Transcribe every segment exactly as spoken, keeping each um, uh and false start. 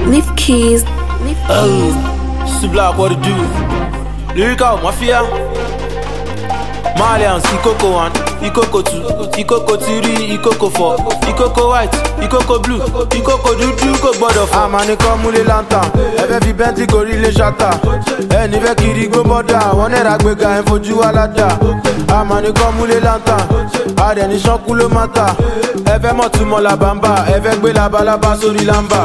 Nif Keys. Nif Keys. Oh, c'est black, what to do? Lyrical Mafia. Malians, Ikoko one, Ikoko two, Ikoko three, Ikoko four, Ikoko white, Ikoko blue, Ikoko dudu, Ikoko gbọdọ̀ fọ́. Àmàní kan múlé lantan, ẹ̀fẹ̀ fi Bentley gorí ilé ṣáta. Ẹni fẹ́ kiri gbó bọ́dà, wọ́n nẹ̀ra gbéga ẹ̀ fojú wa ládà. Àmàní kan múlé lantan, àdẹ̀ni ṣánkú ló má ta. Ẹ̀fẹ̀ mọ̀ túmọ̀ làbàmbà, ẹ̀fẹ̀ gbé labalábá sórí lámbà.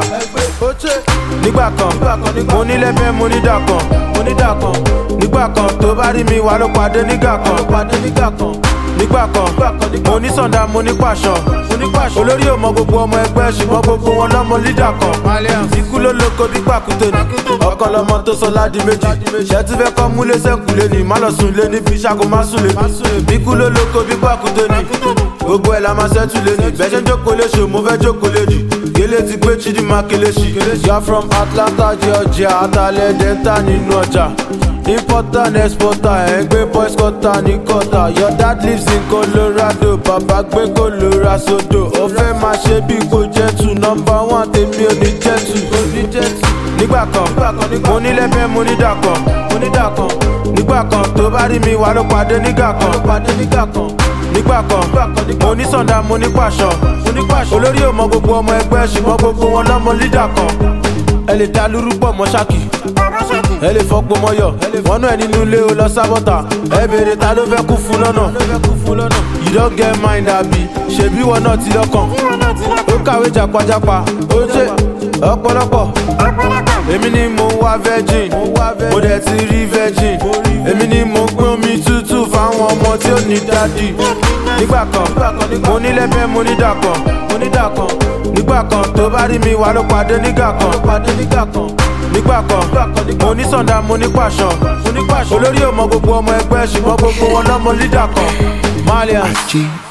Nígbà kan, mo ní lẹ́fẹ̀ẹ́ mo ní dàkan, mo ní dàkan. Nígbà kan tó bá rí mi wà ló pàdé nígbà kan, pàdé nígbà kan. Nígbà kan, mo ní sọ̀ndà mo ní pàṣọ, mo ní pàṣọ. Olórí ò mọ gbogbo ọmọ ẹgbẹ́ ṣùgbọ́n gbogbo wọn lọ́mọ lídà kan. Ikú ló lóko bí pàkúté ni, ọkàn lọmọ tó sọ ládi méjì. Ṣé tí fẹ́ kọ́ múlé sẹ́kùlé ni, má lọ sùn lé ní fi ṣàkó má sùn lé ní. Ikú ló lóko bí pàkúté ni, gbogbo ẹ̀ la máa ṣẹ́tù lé ní. Bẹ́ẹ̀ ṣe ń jókòó léṣe, mo fẹ́ jókòó léjì. Gélé ti gbé Chidinma Kelechi. You're from Atlanta, Georgia, Atalẹ̀ Delta nínú ọjà. Importer and exporter, ẹgbẹ́ boys cutter ní cutter. Your dad lives in Colorado, bàbá gbé Colorado. Ó fẹ́ máa ṣe bí kò jẹ́ tù, number one tèmi ò ní jẹ́ tù. Nígbà kan, mo ní lẹ́fẹ̀ẹ́ mo ní dàkan, mo ní dàkan. Nígbà kan tó bá rí mi wà ló pàdé nígbà kan, pàdé nígbà kan. Nígbà kan, mo ní sọ̀ndà mo ní pàṣọ, mo ní pàṣọ. Olórí ò mọ gbogbo ọmọ ẹgbẹ́ ṣùgbọ́n gbogbo wọn lọ́mọ lídà kan. Ẹ lè dá lúrúpọ̀ mọ́ ṣáàkì, ẹ lè fọ́pọ̀ mọ́yọ̀, wọ́n náà nínú ilé o lọ sábọ́tà. Ẹ bèrè ta ló fẹ́ kú fún lọ́nà. You don't get mind àbí, ṣèbí wọn náà ti lọ́kàn. Ó kàwé jàpájàpá, ó jẹ́ ọ̀pọ̀lọpọ̀. Èmi ni mo wá virgin, mo dẹ̀ ti rí virgin. Èmi ni mo gbé omi tútù fáwọn ọmọ tí ó ní dádì. Nígbà kan, mo ní lẹ́fẹ̀ẹ́ mo ní dàkan, mo ní dàkan. Nígbà kan tó bá rí mi wà ló pàdé nígbà kan, pàdé nígbà kan. Nígbà kan, mo ní sọ̀ndà mo ní pàṣọ, mo ní pàṣọ. Olórí ò mọ gbogbo ọmọ ẹgbẹ́ ṣùgbọ́n gbogbo wọn lọ́mọ lídà kan. Malians.